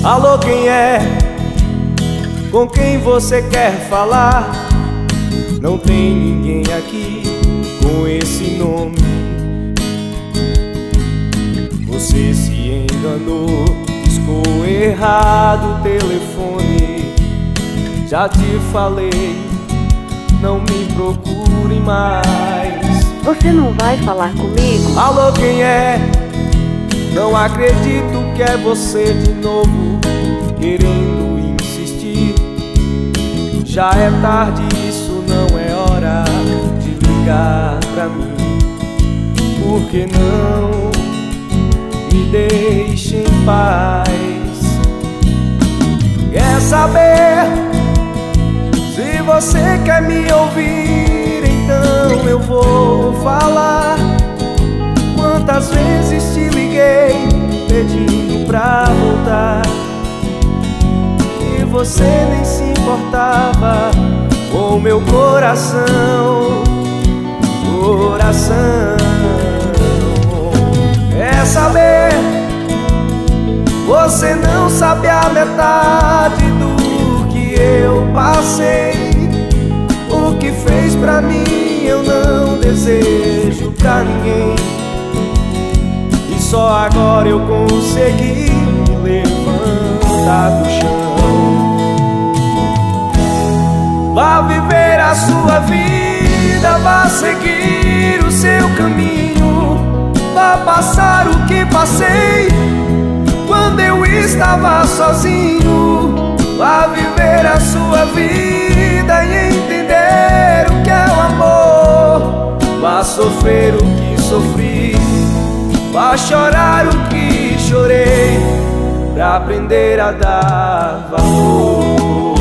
Alô, quem é? Com quem você quer falar? Não tem ninguém aqui com esse nome. Você se enganou, piscou errado o telefone. Já te falei, não me procure mais. Você não vai falar comigo? Alô, quem é? Não acredito que é você de novo, querendo insistir. Já é tarde, isso não é hora de ligar pra mim. Por que não me deixe em paz? Quer saber? Se você quer me ouvir, então eu vou falar. Quantas vezes te liguei pedindo pra voltar e você nem se importava com meu coração. Coração. Quer saber? Você não sabe a metade do que eu passei. O que fez pra mim eu não desejo pra ninguém. E só agora eu consegui me levantar do chão. Vá viver a sua vida, vá seguir o seu caminho, vá passar o que passei quando eu estava sozinho. Vá viver a sua vida e entender o que é o amor. Vá sofrer o que sofri, vá chorar o que chorei, pra aprender a dar valor.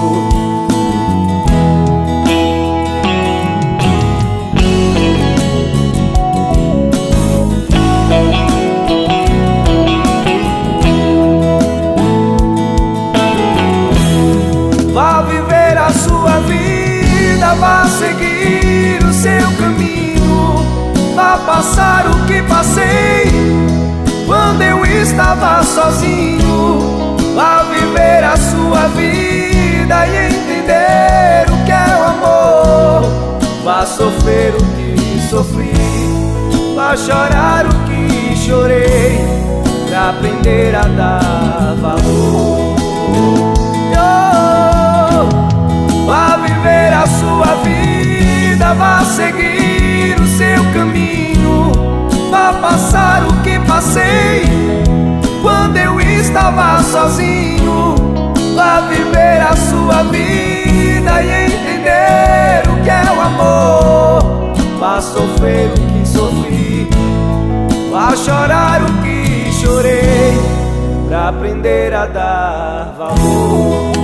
Vá viver a sua vida, vá seguir o seu caminho, vá passar o que passei quando eu estava sozinho. Vá viver a sua vida e entender o que é o amor. Vá sofrer o que sofri, vá chorar o que chorei, pra aprender a dar valor. Vá viver a sua vida, vá seguir o seu caminho, vá passar o que passei quando eu estava sozinho. Vá viver a sua vida e entender o que é o amor. Vá sofrer o que sofri, vá chorar o que chorei, pra aprender a dar valor.